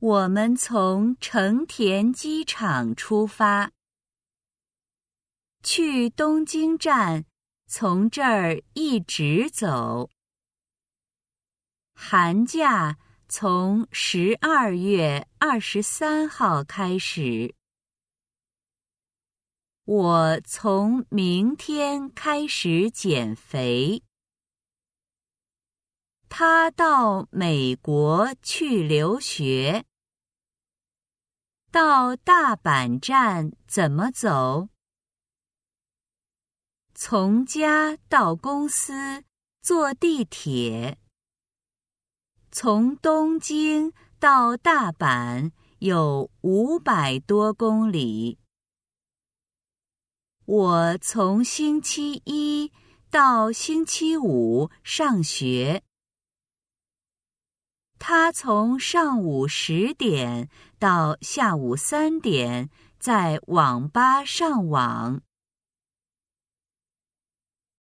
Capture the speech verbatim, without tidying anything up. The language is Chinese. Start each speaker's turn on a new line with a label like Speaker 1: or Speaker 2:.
Speaker 1: 我们从成田机场出发，去东京站，从这儿一直走。寒假从十二月二十三号开始。我从明天开始减肥。他到美国去留学。到大阪站怎么走？从家到公司坐地铁。从东京到大阪有五百多公里。我从星期一到星期五上学。他从上午十点到下午三点在网吧上网。